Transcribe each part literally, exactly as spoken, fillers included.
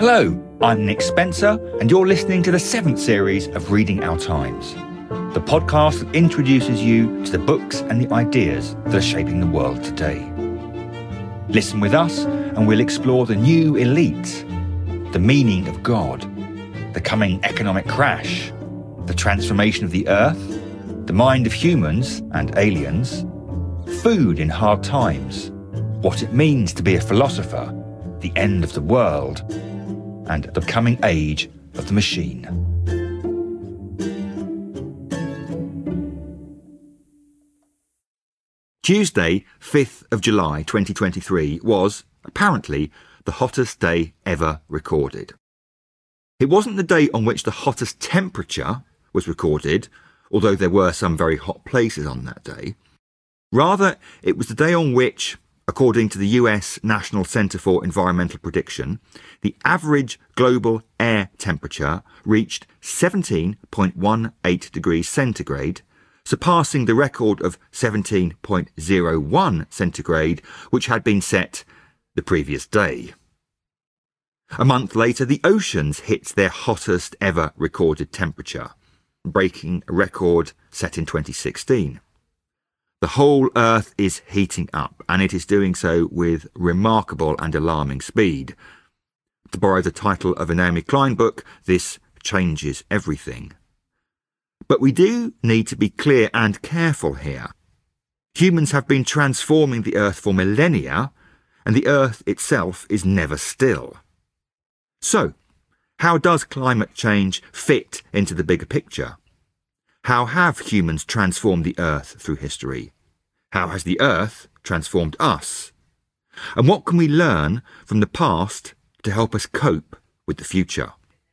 Hello, I'm Nick Spencer, and you're listening to the seventh series of Reading Our Times, the podcast that introduces you to the books and the ideas that are shaping the world today. Listen with us, and we'll explore the new elite, the meaning of God, the coming economic crash, the transformation of the earth, the mind of humans and aliens, food in hard times, what it means to be a philosopher, the end of the world, and the coming age of the machine. Tuesday, fifth of July twenty twenty-three was, apparently, the hottest day ever recorded. It wasn't the day on which the hottest temperature was recorded, although there were some very hot places on that day. Rather, it was the day on which, according to the U S National Center for Environmental Prediction, the average global air temperature reached seventeen point one eight degrees centigrade, surpassing the record of seventeen point zero one centigrade, which had been set the previous day. A month later, the oceans hit their hottest ever recorded temperature, breaking a record set in twenty sixteen. The whole Earth is heating up, and it is doing so with remarkable and alarming speed. To borrow the title of a Naomi Klein book, this changes everything. But we do need to be clear and careful here. Humans have been transforming the Earth for millennia, and the Earth itself is never still. So, how does climate change fit into the bigger picture? How have humans transformed the Earth through history? How has the Earth transformed us? And what can we learn from the past to help us cope with the future?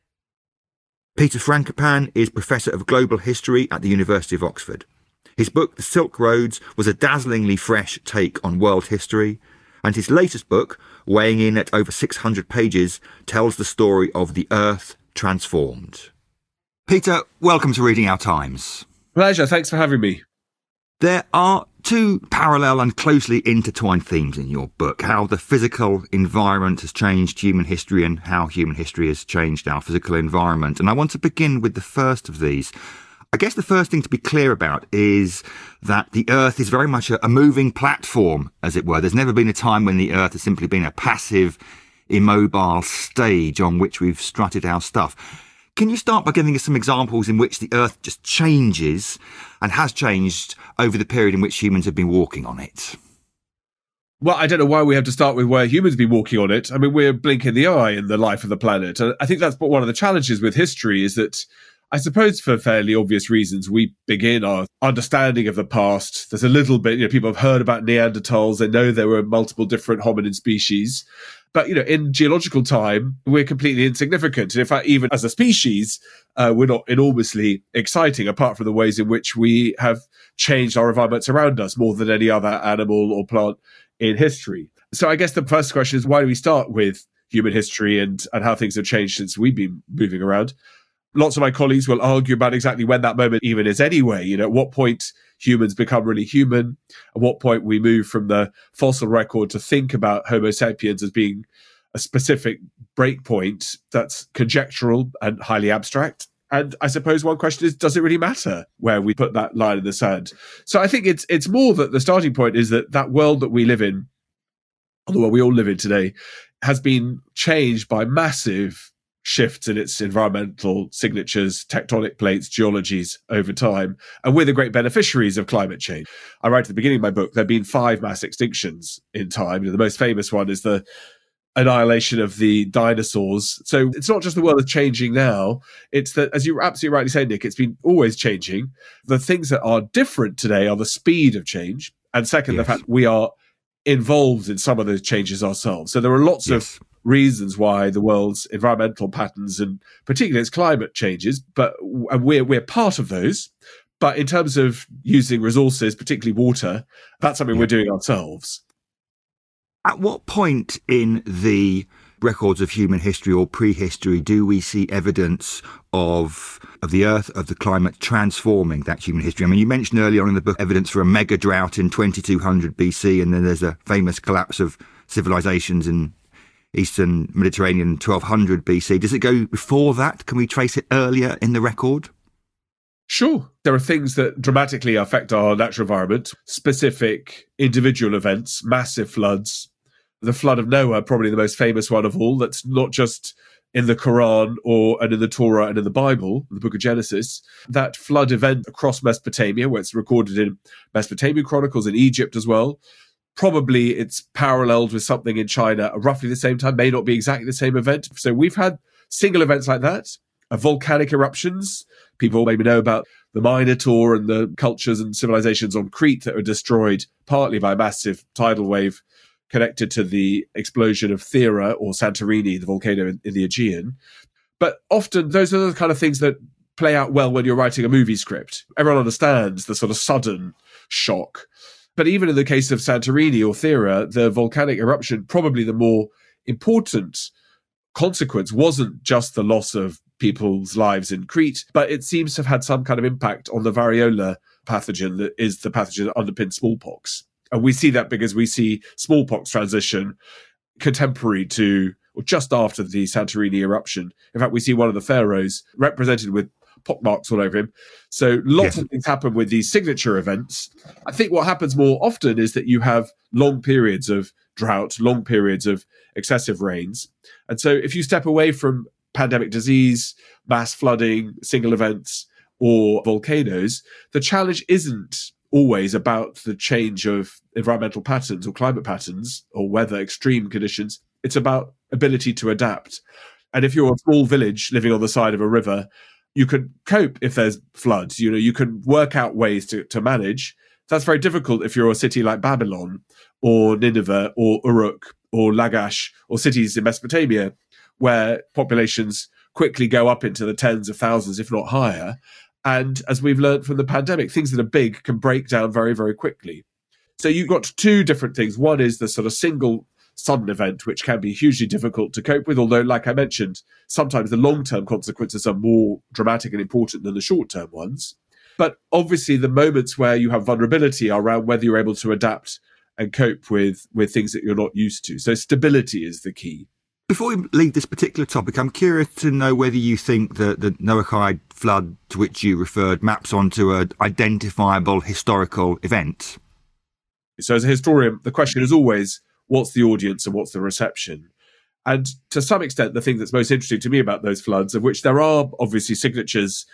Peter Frankopan is Professor of Global History at the University of Oxford. His book, The Silk Roads, was a dazzlingly fresh take on world history, and his latest book, weighing in at over six hundred pages, tells the story of the Earth transformed. Peter, welcome to Reading Our Times. Pleasure, thanks for having me. There are two parallel and closely intertwined themes in your book: how the physical environment has changed human history and how human history has changed our physical environment. And I want to begin with the first of these. I guess the first thing to be clear about is that the Earth is very much a, a moving platform, as it were. There's never been a time when the Earth has simply been a passive, immobile stage on which we've strutted our stuff. Can you start by giving us some examples in which the Earth just changes and has changed over the period in which humans have been walking on it? Well, I don't know why we have to start with where humans have been walking on it. I mean, we're blinking the eye in the life of the planet. And I think that's one of the challenges with history is that, I suppose for fairly obvious reasons, we begin our understanding of the past. There's a little bit, you know, people have heard about Neanderthals. They know there were multiple different hominid species. But, you know, in geological time, we're completely insignificant. And in fact, even as a species, uh, we're not enormously exciting, apart from the ways in which we have changed our environments around us more than any other animal or plant in history. So I guess the first question is, why do we start with human history and, and how things have changed since we've been moving around? Lots of my colleagues will argue about exactly when that moment even is anyway. You know, at what point humans become really human, at what point we move from the fossil record to think about Homo sapiens as being a specific breakpoint that's conjectural and highly abstract. And I suppose one question is, does it really matter where we put that line in the sand? So I think it's it's more that the starting point is that that world that we live in, or the world we all live in today, has been changed by massive shifts in its environmental signatures, tectonic plates, geologies over time. And we're the great beneficiaries of climate change. I write at the beginning of my book, there have been five mass extinctions in time. You know, the most famous one is the annihilation of the dinosaurs. So it's not just the world is changing now. It's that, as you absolutely rightly say, Nick, it's been always changing. The things that are different today are the speed of change. And second, yes, the fact we are involved in some of those changes ourselves. So there are lots yes. of reasons why the world's environmental patterns and particularly its climate changes, but and we're we're part of those. But in terms of using resources, particularly water, that's something yeah. we're doing ourselves. At what point in the records of human history or prehistory do we see evidence of of the Earth, of the climate transforming that human history? I mean, you mentioned earlier on in the book evidence for a mega drought in twenty-two hundred B C, and then there's a famous collapse of civilizations in Eastern Mediterranean, twelve hundred B C. Does it go before that? Can we trace it earlier in the record? Sure. There are things that dramatically affect our natural environment, specific individual events, massive floods. The flood of Noah, probably the most famous one of all, that's not just in the Quran or and in the Torah and in the Bible, the book of Genesis. That flood event across Mesopotamia, where it's recorded in Mesopotamian chronicles, in Egypt as well. Probably it's paralleled with something in China at roughly the same time, may not be exactly the same event. So we've had single events like that, uh, volcanic eruptions. People maybe know about the Minotaur and the cultures and civilizations on Crete that were destroyed partly by a massive tidal wave connected to the explosion of Thera or Santorini, the volcano in, in the Aegean. But often those are the kind of things that play out well when you're writing a movie script. Everyone understands the sort of sudden shock. But even in the case of Santorini or Thera, the volcanic eruption, probably the more important consequence wasn't just the loss of people's lives in Crete, but it seems to have had some kind of impact on the variola pathogen that is the pathogen that underpins smallpox. And we see that because we see smallpox transition contemporary to, or just after the Santorini eruption. In fact, we see one of the pharaohs represented with pockmarks all over him. So lots yes. of things happen with these signature events. I think what happens more often is that you have long periods of drought, long periods of excessive rains. And so if you step away from pandemic disease, mass flooding, single events, or volcanoes, the challenge isn't always about the change of environmental patterns or climate patterns or weather extreme conditions. It's about ability to adapt. And if you're a small village living on the side of a river, you can cope if there's floods. You know, you can work out ways to, to manage. That's very difficult if you're a city like Babylon or Nineveh or Uruk or Lagash or cities in Mesopotamia where populations quickly go up into the tens of thousands, if not higher. And as we've learned from the pandemic, things that are big can break down very, very quickly. So you've got two different things. One is the sort of single sudden event, which can be hugely difficult to cope with, although, like I mentioned, sometimes the long-term consequences are more dramatic and important than the short-term ones. But obviously the moments where you have vulnerability are around whether you're able to adapt and cope with, with things that you're not used to. So stability is the key. Before we leave this particular topic, I'm curious to know whether you think that the Noahide flood to which you referred maps onto an identifiable historical event. So as a historian, the question is always, what's the audience and what's the reception? And to some extent, the thing that's most interesting to me about those floods, of which there are obviously signatures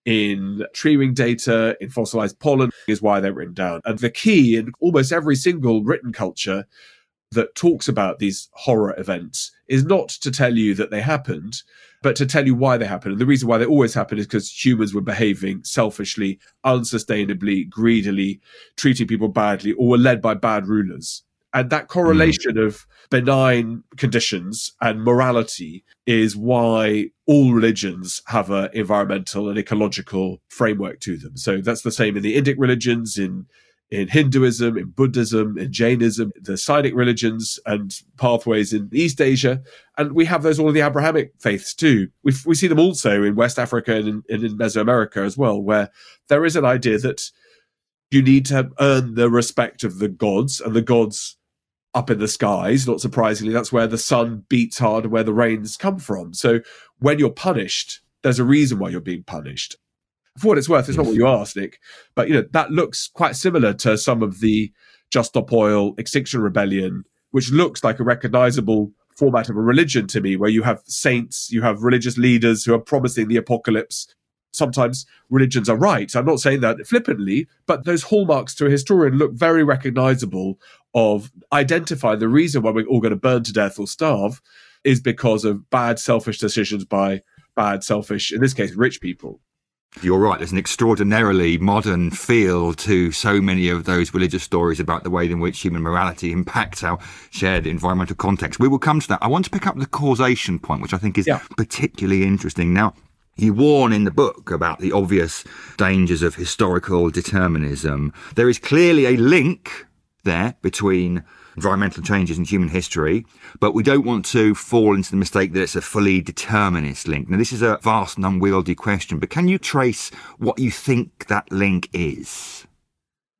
in tree ring data, in fossilized pollen, is why they're written down. And the key in almost every single written culture that talks about these horror events is not to tell you that they happened, but to tell you why they happened. And the reason why they always happen is because humans were behaving selfishly, unsustainably, greedily, treating people badly, or were led by bad rulers. And that correlation mm. of benign conditions and morality is why all religions have an environmental and ecological framework to them. So that's the same in the Indic religions, in in Hinduism, in Buddhism, in Jainism, the Sinic religions and pathways in East Asia. And we have those all in the Abrahamic faiths too. We we see them also in West Africa and in, and in Mesoamerica as well, where there is an idea that you need to earn the respect of the gods, and the gods up in the skies, not surprisingly, that's where the sun beats hard and where the rains come from. So when you're punished, there's a reason why you're being punished. For what it's worth, it's not what you asked, Nick, but you know that looks quite similar to some of the Just Stop Oil Extinction Rebellion, which looks like a recognizable format of a religion to me, where you have saints, you have religious leaders who are promising the apocalypse. Sometimes religions are right. I'm not saying that flippantly, but those hallmarks to a historian look very recognizable of identifying the reason why we're all going to burn to death or starve is because of bad, selfish decisions by bad, selfish, in this case, rich people. You're right. There's an extraordinarily modern feel to so many of those religious stories about the way in which human morality impacts our shared environmental context. We will come to that. I want to pick up the causation point, which I think is yeah. particularly interesting. Now, you warn in the book about the obvious dangers of historical determinism. There is clearly a link there between environmental changes in human history, but we don't want to fall into the mistake that it's a fully determinist link. Now, this is a vast and unwieldy question, but can you trace what you think that link is?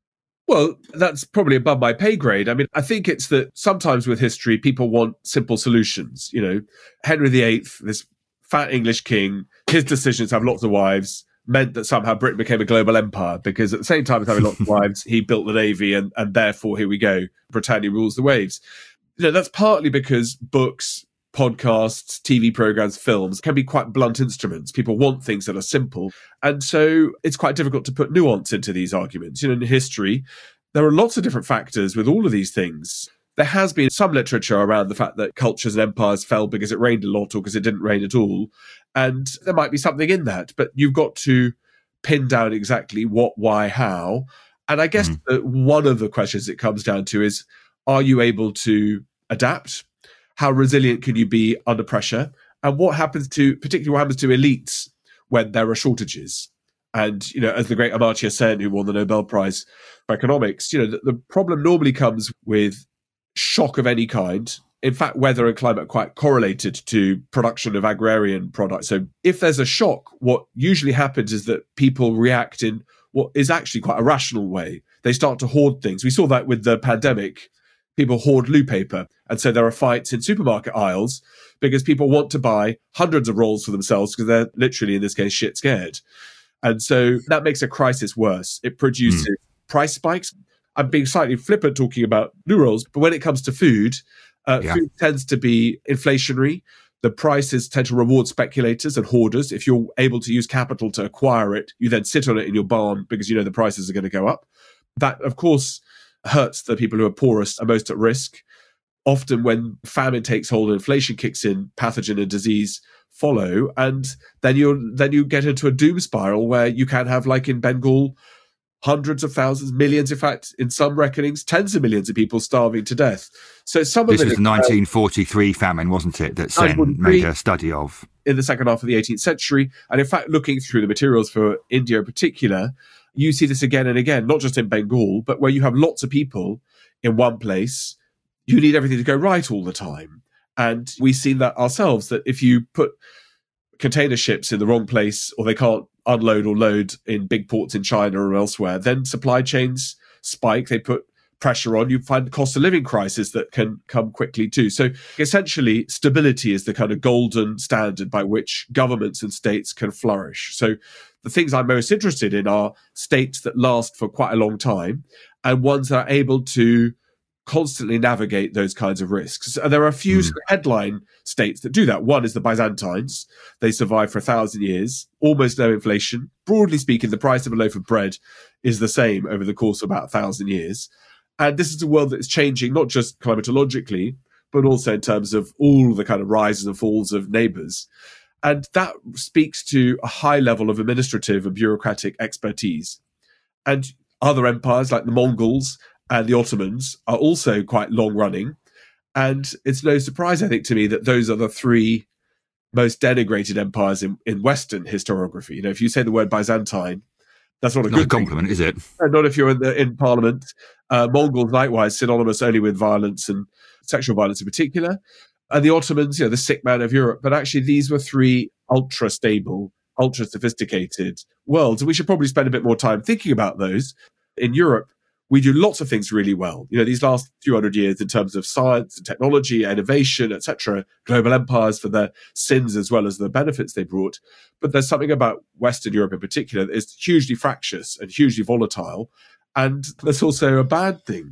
Well, that's probably above my pay grade. I mean, I think it's that sometimes with history, people want simple solutions. You know, Henry the Eighth, this fat English king, his decisions have lots of wives, meant that somehow Britain became a global empire because at the same time as having lots of wives, he built the navy and, and therefore, here we go, Britannia rules the waves. You know, that's partly because books, podcasts, T V programs, films can be quite blunt instruments. People want things that are simple. And so it's quite difficult to put nuance into these arguments. You know, in history, there are lots of different factors with all of these things. There has been some literature around the fact that cultures and empires fell because it rained a lot or because it didn't rain at all. And there might be something in that, but you've got to pin down exactly what, why, how. And I guess mm. that one of the questions it comes down to is, are you able to adapt? How resilient can you be under pressure? And what happens to, particularly what happens to elites when there are shortages? And, you know, as the great Amartya Sen, who won the Nobel Prize for Economics, you know, the, the problem normally comes with shock of any kind. In fact, weather and climate are quite correlated to production of agrarian products. So if there's a shock, what usually happens is that people react in what is actually quite a rational way. They start to hoard things. We saw that with the pandemic. People hoard loo paper. And so there are fights in supermarket aisles because people want to buy hundreds of rolls for themselves because they're literally, in this case, shit scared. And so that makes a crisis worse. It produces mm. price spikes. I'm being slightly flippant talking about loo rolls, but when it comes to food, uh, yeah. food tends to be inflationary. The prices tend to reward speculators and hoarders. If you're able to use capital to acquire it, you then sit on it in your barn because you know the prices are going to go up. That, of course, hurts the people who are poorest and most at risk. Often when famine takes hold and inflation kicks in, pathogen and disease follow, and then you then you get into a doom spiral where you can have, like in Bengal, hundreds of thousands, millions, in fact, in some reckonings, tens of millions of people starving to death. So some this of it was is, the nineteen forty-three famine, wasn't it, that Sen made a study of? In the second half of the eighteenth century. And in fact, looking through the materials for India in particular, you see this again and again, not just in Bengal, but where you have lots of people in one place, you need everything to go right all the time. And we've seen that ourselves, that if you put container ships in the wrong place or they can't unload or load in big ports in China or elsewhere, then supply chains spike, they put pressure on, you find the cost of living crisis that can come quickly too. So essentially, stability is the kind of golden standard by which governments and states can flourish. So the things I'm most interested in are states that last for quite a long time and ones that are able to constantly navigate those kinds of risks. And there are a few mm. headline states that do that. One is the Byzantines. They survived for a thousand years, almost no inflation. Broadly speaking, the price of a loaf of bread is the same over the course of about a thousand years. And this is a world that is changing, not just climatologically, but also in terms of all the kind of rises and falls of neighbours. And that speaks to a high level of administrative and bureaucratic expertise. And other empires like the Mongols and the Ottomans are also quite long-running. And it's no surprise, I think, to me that those are the three most denigrated empires in, in Western historiography. You know, if you say the word Byzantine, that's not a not good a compliment, thing. Is it? And not if you're in, the, in Parliament. Uh, Mongols, likewise, synonymous only with violence and sexual violence in particular. And the Ottomans, you know, the sick man of Europe. But actually, these were three ultra-stable, ultra-sophisticated worlds. And we should probably spend a bit more time thinking about those. In Europe, we do lots of things really well. You know, these last few hundred years in terms of science and technology, innovation, et cetera, global empires for their sins as well as the benefits they brought. But there's something about Western Europe in particular that is hugely fractious and hugely volatile. And that's also a bad thing.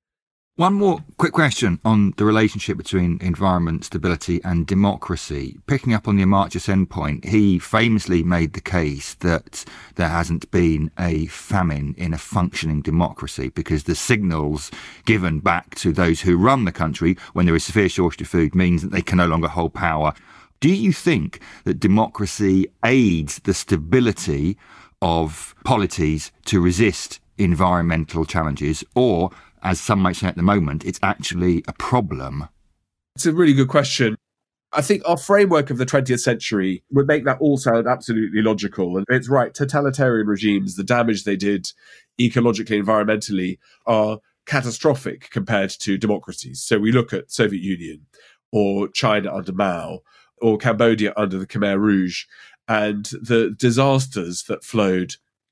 One more quick question on the relationship between environment, stability and democracy. Picking up on the Amartya Sen point, he famously made the case that there hasn't been a famine in a functioning democracy because the signals given back to those who run the country when there is severe shortage of food means that they can no longer hold power. Do you think that democracy aids the stability of polities to resist environmental challenges, or, as some might say at the moment, it's actually a problem? It's a really good question. I think our framework of the twentieth century would make that all sound absolutely logical. And it's right, totalitarian regimes, the damage they did ecologically, environmentally, are catastrophic compared to democracies. So we look at Soviet Union or China under Mao or Cambodia under the Khmer Rouge and the disasters that flowed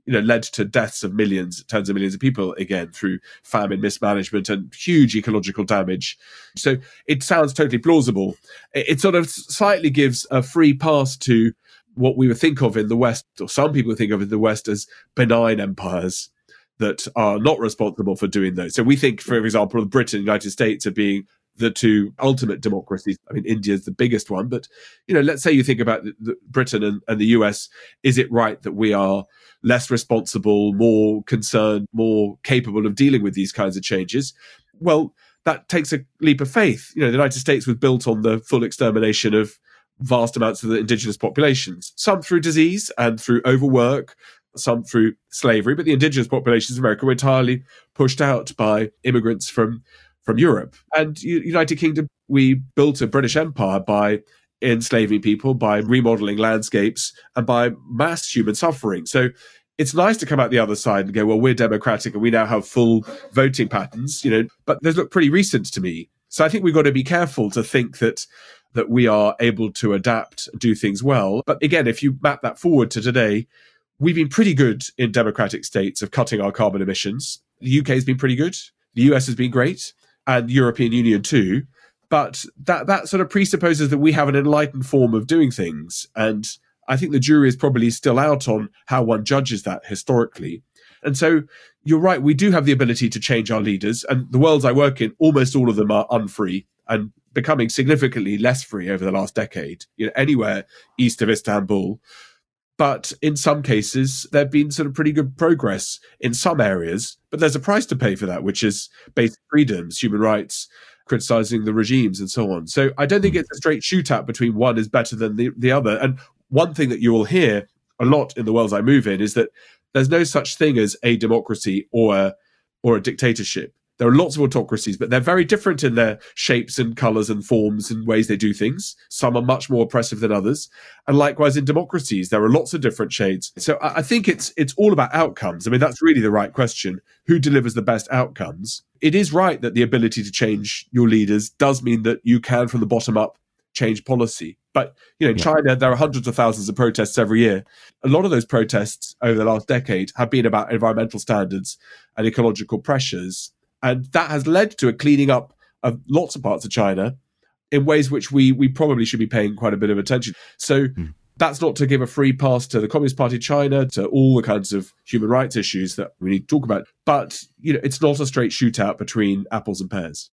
you know, led to deaths of millions, tens of millions of people, again, through famine, mismanagement, and huge ecological damage. So it sounds totally plausible. It, it sort of slightly gives a free pass to what we would think of in the West, or some people think of in the West, as benign empires that are not responsible for doing those. So we think, for example, of Britain and the United States as being the two ultimate democracies. I mean, India is the biggest one, but, you know, let's say you think about the, the Britain and, and the U S. Is it right that we are less responsible, more concerned, more capable of dealing with these kinds of changes? Well, that takes a leap of faith. You know, the United States was built on the full extermination of vast amounts of the indigenous populations, some through disease and through overwork, some through slavery, but the indigenous populations of America were entirely pushed out by immigrants from from Europe. And United Kingdom, we built a British Empire by enslaving people, by remodeling landscapes, and by mass human suffering. So it's nice to come out the other side and go, well, we're democratic and we now have full voting patterns, you know, but those look pretty recent to me. So I think we've got to be careful to think that that we are able to adapt, do things well. But again, if you map that forward to today, we've been pretty good in democratic states of cutting our carbon emissions. The U K has been pretty good. The U S has been great. And the European Union too. But that, that sort of presupposes that we have an enlightened form of doing things. And I think the jury is probably still out on how one judges that historically. And so you're right, we do have the ability to change our leaders. And the worlds I work in, almost all of them are unfree and becoming significantly less free over the last decade, you know, anywhere east of Istanbul. But in some cases, there have been sort of pretty good progress in some areas, but there's a price to pay for that, which is basic freedoms, human rights, criticizing the regimes and so on. So I don't think it's a straight shootout between one is better than the, the other. And one thing that you will hear a lot in the worlds I move in is that there's no such thing as a democracy or a, or a dictatorship. There are lots of autocracies, but they're very different in their shapes and colours and forms and ways they do things. Some are much more oppressive than others. And likewise in democracies, there are lots of different shades. So I think it's it's all about outcomes. I mean, that's really the right question. Who delivers the best outcomes? It is right that the ability to change your leaders does mean that you can, from the bottom up, change policy. But, you know, in yeah. China, there are hundreds of thousands of protests every year. A lot of those protests over the last decade have been about environmental standards and ecological pressures. And that has led to a cleaning up of lots of parts of China in ways which we we probably should be paying quite a bit of attention. So mm. that's not to give a free pass to the Communist Party of China, to all the kinds of human rights issues that we need to talk about. But, you know, it's not a straight shootout between apples and pears.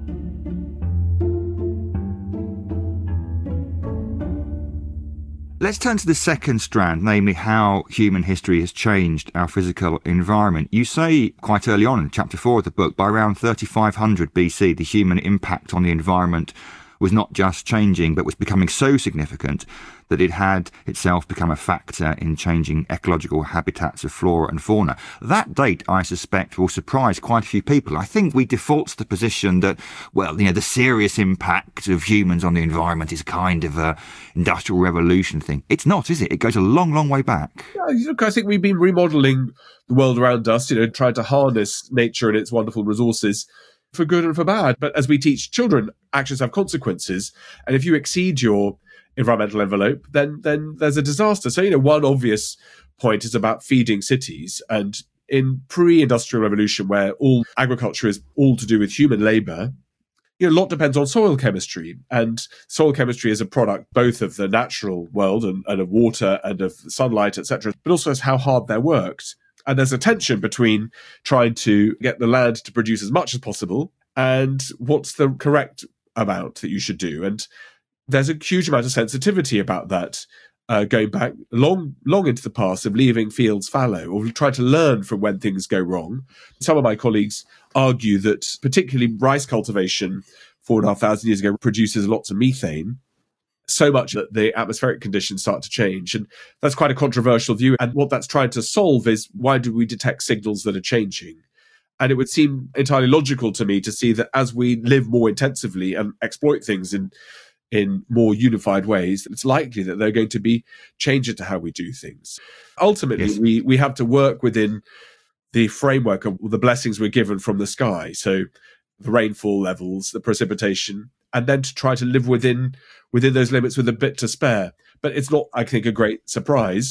Let's turn to the second strand, namely how human history has changed our physical environment. You say quite early on in chapter four of the book, by around thirty-five hundred B C, the human impact on the environment was not just changing, but was becoming so significant that it had itself become a factor in changing ecological habitats of flora and fauna. That date, I suspect, will surprise quite a few people. I think we default to the position that, well, you know, the serious impact of humans on the environment is kind of a industrial revolution thing. It's not, is it? It goes a long, long way back. Yeah, look, I think we've been remodeling the world around us, you know, trying to harness nature and its wonderful resources for good and for bad. But as we teach children, actions have consequences. And if you exceed your environmental envelope, then then there's a disaster. So, you know, one obvious point is about feeding cities. And in pre-industrial revolution, where all agriculture is all to do with human labour, you know, a lot depends on soil chemistry. And soil chemistry is a product both of the natural world and, and of water and of sunlight, et cetera, but also as how hard they're worked. And there's a tension between trying to get the land to produce as much as possible and what's the correct amount that you should do. And there's a huge amount of sensitivity about that, uh, going back long, long into the past, of leaving fields fallow or trying to learn from when things go wrong. Some of my colleagues argue that particularly rice cultivation four and a half thousand years ago produces lots of methane, so much that the atmospheric conditions start to change. And that's quite a controversial view. And what that's trying to solve is, why do we detect signals that are changing? And it would seem entirely logical to me to see that as we live more intensively and exploit things in in more unified ways, it's likely that there are going to be changes to how we do things. Ultimately, yes. we, we have to work within the framework of the blessings we're given from the sky. So the rainfall levels, the precipitation, and then to try to live within within those limits with a bit to spare. But it's not, I think, a great surprise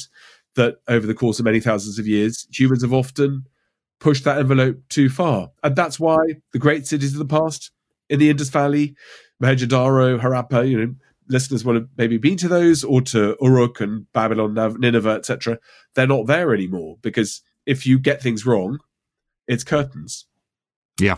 that over the course of many thousands of years, humans have often pushed that envelope too far. And that's why the great cities of the past, in the Indus Valley, Mohenjo-daro, Harappa, you know, listeners will have maybe been to those, or to Uruk and Babylon, Nineveh, et cetera. They're not there anymore, because if you get things wrong, it's curtains. Yeah.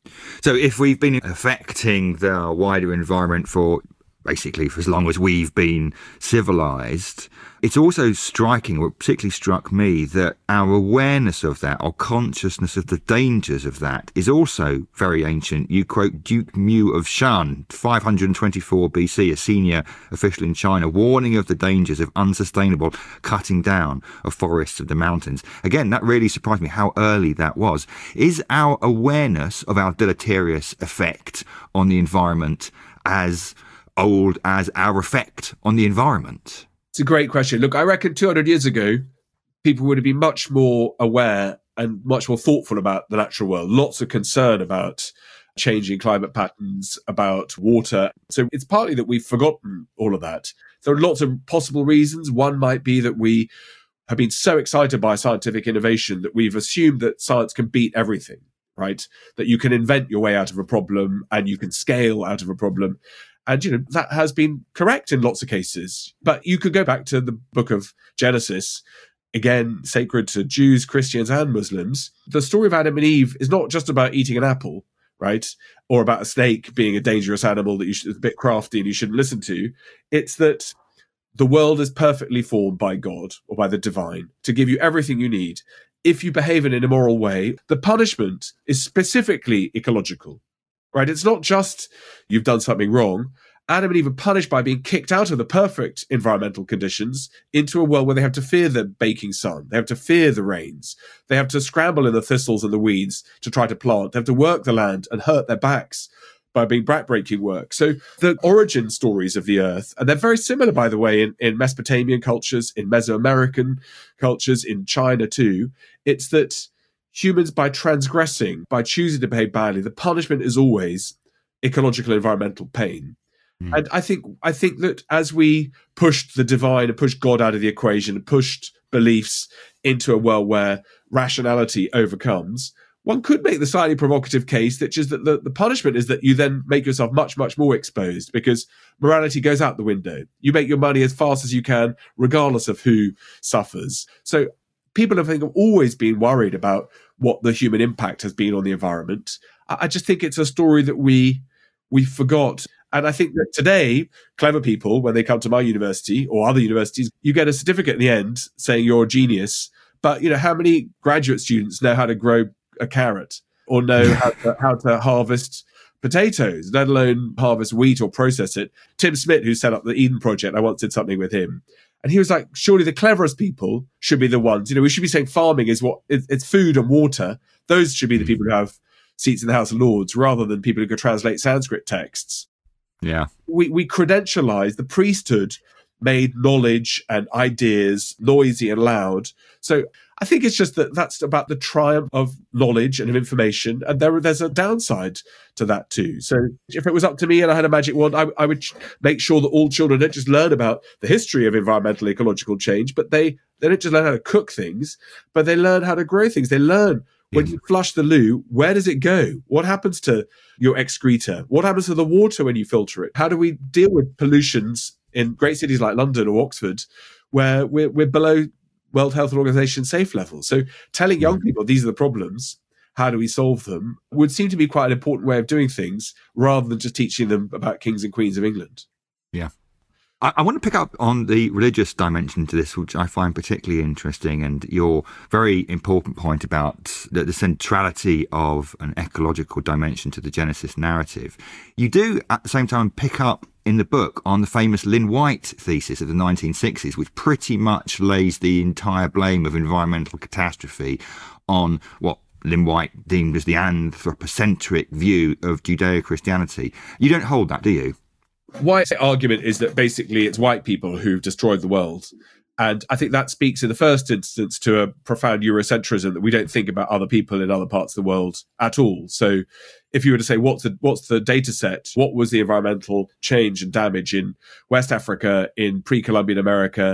So if we've been affecting the wider environment for basically for as long as we've been civilized, it's also striking, what particularly struck me, that our awareness of that, our consciousness of the dangers of that, is also very ancient. You quote Duke Mu of Shan, five hundred twenty-four B C, a senior official in China, warning of the dangers of unsustainable cutting down of forests of the mountains. Again, that really surprised me how early that was. Is our awareness of our deleterious effect on the environment as old as our effect on the environment? It's a great question. Look, I reckon two hundred years ago, people would have been much more aware and much more thoughtful about the natural world. Lots of concern about changing climate patterns, about water. So it's partly that we've forgotten all of that. There are lots of possible reasons. One might be that we have been so excited by scientific innovation that we've assumed that science can beat everything, right? That you can invent your way out of a problem and you can scale out of a problem. And, you know, that has been correct in lots of cases. But you could go back to the book of Genesis, again, sacred to Jews, Christians, and Muslims. The story of Adam and Eve is not just about eating an apple, right? Or about a snake being a dangerous animal that you should, a bit crafty and you shouldn't listen to. It's that the world is perfectly formed by God or by the divine to give you everything you need. If you behave in an immoral way, the punishment is specifically ecological. Right? It's not just you've done something wrong. Adam and Eve are punished by being kicked out of the perfect environmental conditions into a world where they have to fear the baking sun. They have to fear the rains. They have to scramble in the thistles and the weeds to try to plant. They have to work the land and hurt their backs by being backbreaking work. So the origin stories of the earth, and they're very similar, by the way, in, in Mesopotamian cultures, in Mesoamerican cultures, in China too. It's that humans, by transgressing, by choosing to behave badly, the punishment is always ecological environmental pain. Mm. And I think I think that as we pushed the divine and pushed God out of the equation and pushed beliefs into a world where rationality overcomes, one could make the slightly provocative case that just that the, the punishment is that you then make yourself much, much more exposed because morality goes out the window. You make your money as fast as you can, regardless of who suffers. So people, I think, have always been worried about what the human impact has been on the environment. I just think it's a story that we we forgot. And I think that today, clever people, when they come to my university or other universities, you get a certificate in the end saying you're a genius. But, you know, how many graduate students know how to grow a carrot or know how to, how to harvest potatoes, let alone harvest wheat or process it? Tim Smith, who set up the Eden Project, I once did something with him. And he was like, surely the cleverest people should be the ones, you know, we should be saying farming is what, it's food and water. Those should be the people who have seats in the House of Lords rather than people who could translate Sanskrit texts. Yeah. We, we credentialized, the priesthood made knowledge and ideas noisy and loud. So I think it's just that that's about the triumph of knowledge and of information. And there, there's a downside to that too. So if it was up to me and I had a magic wand, I, I would make sure that all children don't just learn about the history of environmental ecological change, but they, they don't just learn how to cook things, but they learn how to grow things. They learn when you flush the loo, where does it go? What happens to your excreta? What happens to the water when you filter it? How do we deal with pollutions in great cities like London or Oxford, where we're, we're below World Health Organization safe levels? So telling young people these are the problems, how do we solve them, would seem to be quite an important way of doing things rather than just teaching them about kings and queens of England. Yeah. I, I want to pick up on the religious dimension to this, which I find particularly interesting, and your very important point about the, the centrality of an ecological dimension to the Genesis narrative. You do, at the same time, pick up in the book on the famous Lynn White thesis of the nineteen sixties, which pretty much lays the entire blame of environmental catastrophe on what Lynn White deemed as the anthropocentric view of Judeo-Christianity. You don't hold that, do you? White's argument is that basically it's white people who've destroyed the world. And I think that speaks in the first instance to a profound Eurocentrism that we don't think about other people in other parts of the world at all. So if you were to say, what's the, what's the data set? What was the environmental change and damage in West Africa, in pre-Columbian America,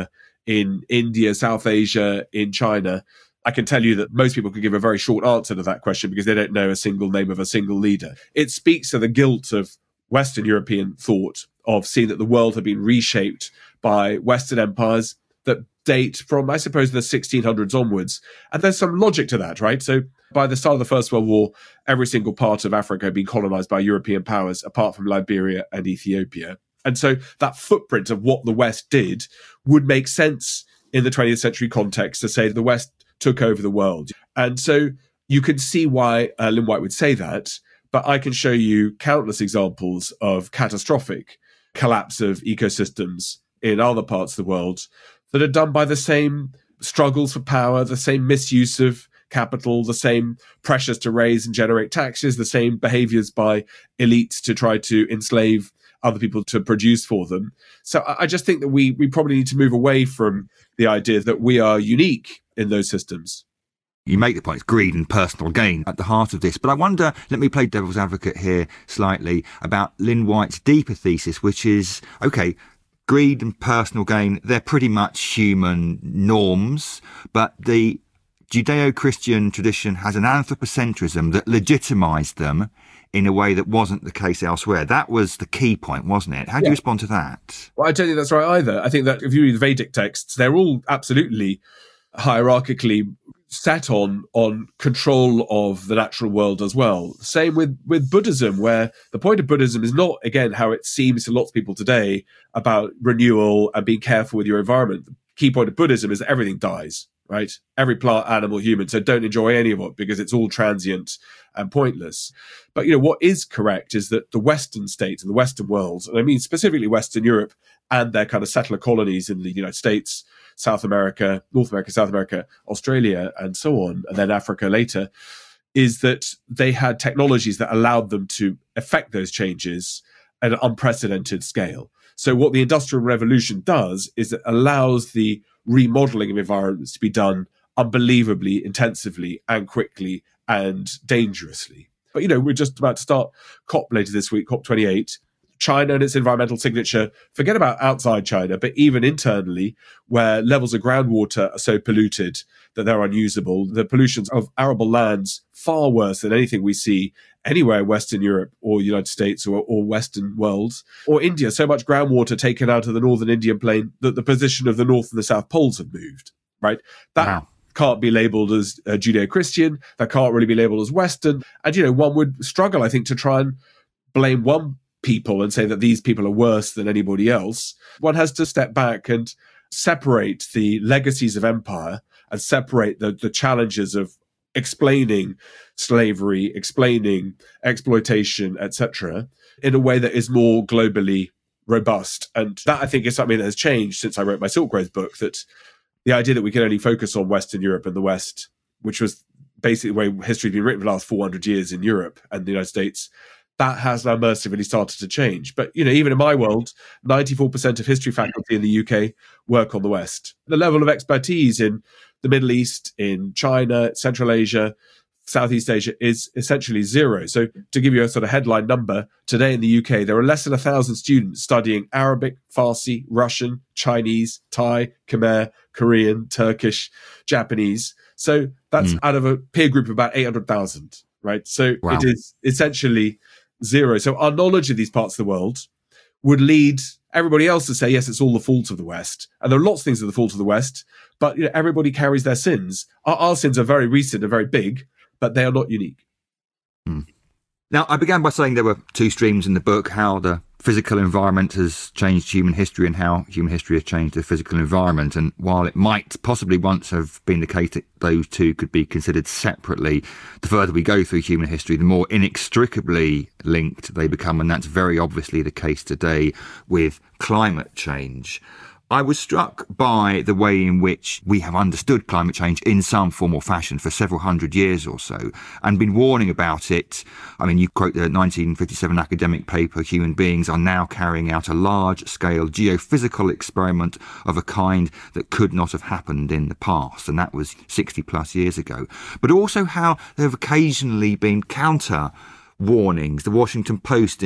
in India, South Asia, in China, I can tell you that most people could give a very short answer to that question because they don't know a single name of a single leader. It speaks to the guilt of Western European thought of seeing that the world had been reshaped by Western empires that date from, I suppose, the sixteen hundreds onwards. And there's some logic to that, right? So by the start of the First World War, every single part of Africa had been colonized by European powers, apart from Liberia and Ethiopia. And so that footprint of what the West did would make sense in the twentieth century context to say the West took over the world. And so you can see why uh, Lynn White would say that, but I can show you countless examples of catastrophic collapse of ecosystems in other parts of the world that are done by the same struggles for power, the same misuse of capital, the same pressures to raise and generate taxes, the same behaviors by elites to try to enslave other people to produce for them. So I just think that we we probably need to move away from the idea that we are unique in those systems. You make the point, it's greed and personal gain at the heart of this. But I wonder, let me play devil's advocate here slightly, about Lynn White's deeper thesis, which is, OK, greed and personal gain, they're pretty much human norms, but the Judeo-Christian tradition has an anthropocentrism that legitimised them in a way that wasn't the case elsewhere. That was the key point, wasn't it? How do yeah. you respond to that? Well, I don't think that's right either. I think that if you read the Vedic texts, they're all absolutely hierarchically set on on control of the natural world as well. Same with, with Buddhism, where the point of Buddhism is not, again, how it seems to lots of people today about renewal and being careful with your environment. The key point of Buddhism is that everything dies, right? Every plant, animal, human. So don't enjoy any of it because it's all transient and pointless. But, you know, what is correct is that the Western states and the Western world, and I mean specifically Western Europe and their kind of settler colonies in the United States, South America, North America, South America, Australia, and so on, and then Africa later, is that they had technologies that allowed them to effect those changes at an unprecedented scale. So what the Industrial Revolution does is it allows the remodeling of environments to be done unbelievably intensively and quickly and dangerously. But, you know, we're just about to start COP later this week, COP twenty-eight. China and its environmental signature, forget about outside China, but even internally, where levels of groundwater are so polluted that they're unusable, the pollutions of arable lands far worse than anything we see anywhere in Western Europe or United States or, or Western worlds, or India, so much groundwater taken out of the northern Indian plain that the position of the North and the South poles have moved, right? That wow. can't be labelled as uh, Judeo-Christian, that can't really be labelled as Western. And, you know, one would struggle, I think, to try and blame one people and say that these people are worse than anybody else. One has to step back and separate the legacies of empire and separate the, the challenges of explaining slavery, explaining exploitation, et cetera, in a way that is more globally robust. And that, I think, is something that has changed since I wrote my Silk Road book, that the idea that we can only focus on Western Europe and the West, which was basically the way history has been written for the last four hundred years in Europe and the United States, that has now mercifully started to change. But, you know, even in my world, ninety-four percent of history faculty in the U K work on the West. The level of expertise in the Middle East, in China, Central Asia, Southeast Asia is essentially zero. So to give you a sort of headline number, today in the U K, there are less than a thousand students studying Arabic, Farsi, Russian, Chinese, Thai, Khmer, Korean, Turkish, Japanese. So that's mm. out of a peer group of about eight hundred thousand, right? So wow. it is essentially zero. So our knowledge of these parts of the world would lead everybody else to say, yes, it's all the fault of the West. And there are lots of things that are the fault of the West, but you know, everybody carries their sins. Our, our sins are very recent and very big, but they are not unique. Hmm. Now, I began by saying there were two streams in the book, how the physical environment has changed human history and how human history has changed the physical environment. And while it might possibly once have been the case that those two could be considered separately, the further we go through human history, the more inextricably linked they become. And that's very obviously the case today with climate change. I was struck by the way in which we have understood climate change in some form or fashion for several hundred years or so and been warning about it. I mean, you quote the nineteen fifty-seven academic paper, Human Beings Are Now Carrying Out a Large-Scale Geophysical Experiment of a Kind That Could Not Have Happened in the Past. And that was sixty plus years ago. But also how there have occasionally been counter warnings. The Washington Post in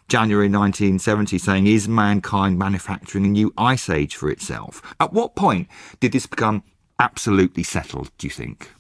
January nineteen seventy saying, is mankind manufacturing a new ice age for itself? At what point did this become absolutely settled, do you think?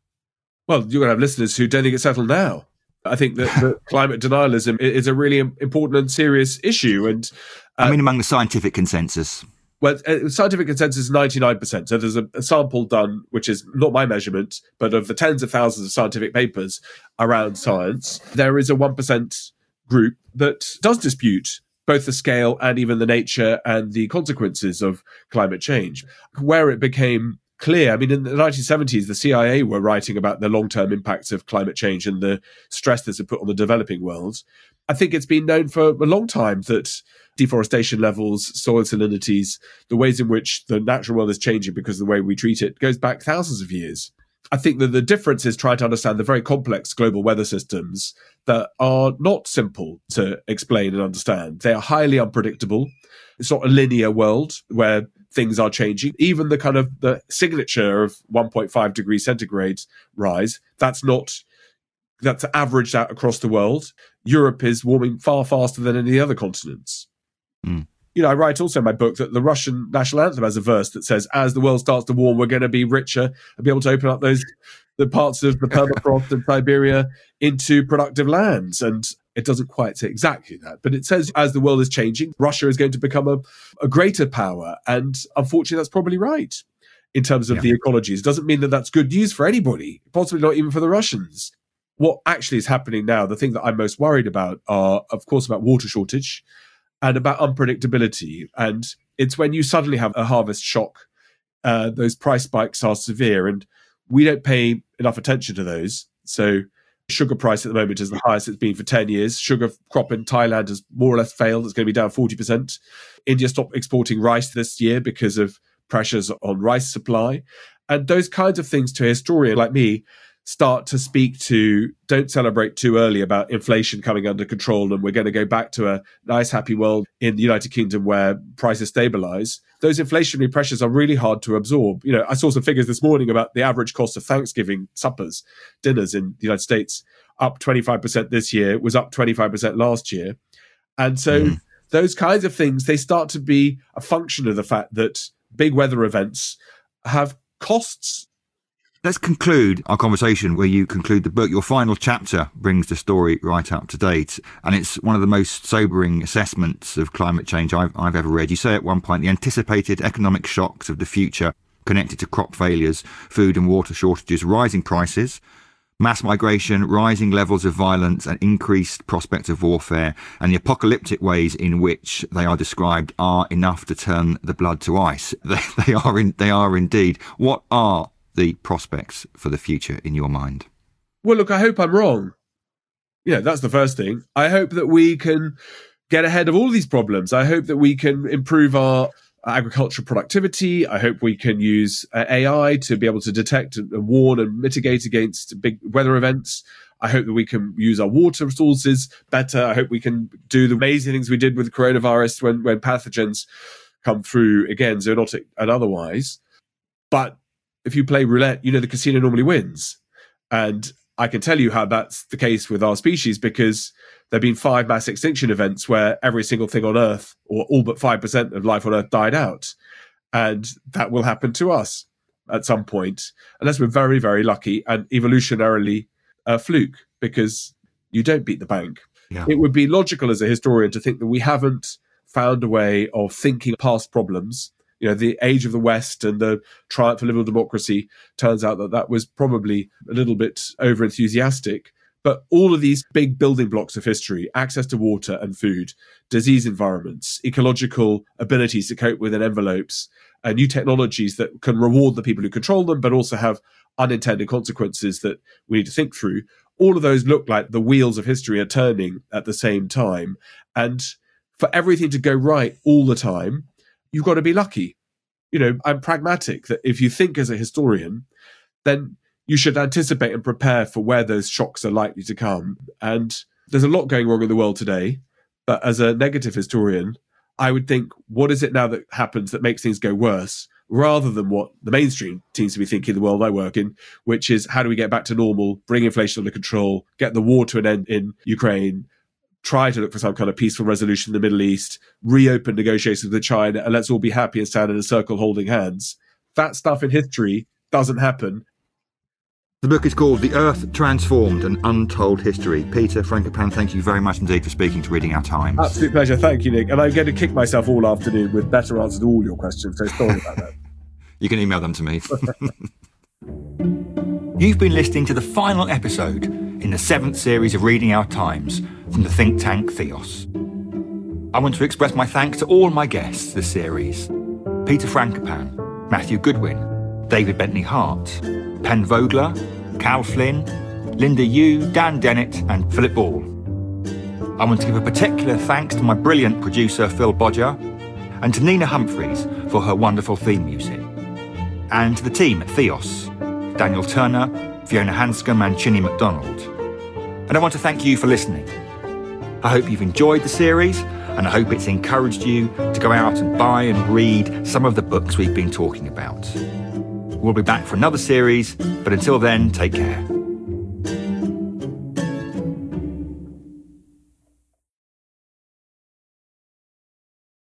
Well, you're going to have listeners who don't think it's settled now. I think that, that climate denialism is a really important and serious issue. And uh, I mean, among the scientific consensus. Well, uh, scientific consensus is ninety-nine percent. So there's a, a sample done, which is not my measurement, but of the tens of thousands of scientific papers around science, there is a one percent group that does dispute both the scale and even the nature and the consequences of climate change. Where it became clear, I mean, in the nineteen seventies, the C I A were writing about the long-term impacts of climate change and the stress this had put on the developing world. I think it's been known for a long time that deforestation levels, soil salinities, the ways in which the natural world is changing because of the way we treat it goes back thousands of years. I think that the difference is trying to understand the very complex global weather systems that are not simple to explain and understand. They are highly unpredictable. It's not a linear world where things are changing. Even the kind of the signature of one point five degrees centigrade rise, that's not, that's averaged out across the world. Europe is warming far faster than any other continents. Mm. You know, I write also in my book that the Russian national anthem has a verse that says, as the world starts to warm, we're going to be richer and be able to open up those the parts of the permafrost and Siberia into productive lands. And it doesn't quite say exactly that, but it says as the world is changing, Russia is going to become a, a greater power. And unfortunately, that's probably right in terms of yeah. the ecologies. It doesn't mean that that's good news for anybody, possibly not even for the Russians. What actually is happening now, the thing that I'm most worried about are, of course, about water shortage and about unpredictability. And it's when you suddenly have a harvest shock, uh, those price spikes are severe, and we don't pay enough attention to those. So sugar price at the moment is the highest it's been for ten years. Sugar crop in Thailand has more or less failed. It's going to be down forty percent. India stopped exporting rice this year because of pressures on rice supply. And those kinds of things to a historian like me start to speak to, don't celebrate too early about inflation coming under control and we're going to go back to a nice, happy world in the United Kingdom where prices stabilize. Those inflationary pressures are really hard to absorb. You know, I saw some figures this morning about the average cost of Thanksgiving suppers, dinners in the United States, up twenty-five percent this year, was up twenty-five percent last year. And so mm. those kinds of things, they start to be a function of the fact that big weather events have costs. Let's conclude our conversation where you conclude the book. Your final chapter brings the story right up to date, and it's one of the most sobering assessments of climate change I've, I've ever read. You say at one point, the anticipated economic shocks of the future connected to crop failures, food and water shortages, rising prices, mass migration, rising levels of violence and increased prospect of warfare, and the apocalyptic ways in which they are described are enough to turn the blood to ice. They, they are in, they are indeed. What are the prospects for the future in your mind? Well, look, I hope I'm wrong. Yeah, that's the first thing. I hope that we can get ahead of all these problems. I hope that we can improve our agricultural productivity. I hope we can use uh, A I to be able to detect and warn and mitigate against big weather events. I hope that we can use our water resources better. I hope we can do the amazing things we did with coronavirus when, when pathogens come through, again, zoonotic and otherwise. But if you play roulette, you know the casino normally wins. And I can tell you how that's the case with our species, because there have been five mass extinction events where every single thing on Earth, or all but five percent of life on Earth, died out. And that will happen to us at some point, unless we're very, very lucky and evolutionarily a fluke, because you don't beat the bank. Yeah. It would be logical as a historian to think that we haven't found a way of thinking past problems. You know, the age of the West and the triumph of liberal democracy, turns out that that was probably a little bit over-enthusiastic. But all of these big building blocks of history, access to water and food, disease environments, ecological abilities to cope within envelopes, uh, new technologies that can reward the people who control them, but also have unintended consequences that we need to think through. All of those look like the wheels of history are turning at the same time. And for everything to go right all the time, you've got to be lucky. You know, I'm pragmatic that if you think as a historian, then you should anticipate and prepare for where those shocks are likely to come. And there's a lot going wrong in the world today. But as a negative historian, I would think, what is it now that happens that makes things go worse, rather than what the mainstream seems to be thinking the world I work in, which is how do we get back to normal, bring inflation under control, get the war to an end in Ukraine, try to look for some kind of peaceful resolution in the Middle East, reopen negotiations with China, and let's all be happy and stand in a circle holding hands. That stuff in history doesn't happen. The book is called The Earth Transformed, An Untold History. Peter Frankopan, thank you very much indeed for speaking to Reading Our Times. Absolute pleasure. Thank you, Nick. And I'm going to kick myself all afternoon with better answers to all your questions, so sorry about that. You can email them to me. You've been listening to the final episode in the seventh series of Reading Our Times from the think tank Theos. I want to express my thanks to all my guests this series. Peter Frankopan, Matthew Goodwin, David Bentley Hart, Pen Vogler, Cal Flynn, Linda Yu, Dan Dennett and Philip Ball. I want to give a particular thanks to my brilliant producer Phil Bodger and to Nina Humphreys for her wonderful theme music. And to the team at Theos, Daniel Turner, Fiona Hanscom and Chinny MacDonald. And I want to thank you for listening. I hope you've enjoyed the series and I hope it's encouraged you to go out and buy and read some of the books we've been talking about. We'll be back for another series, but until then, take care.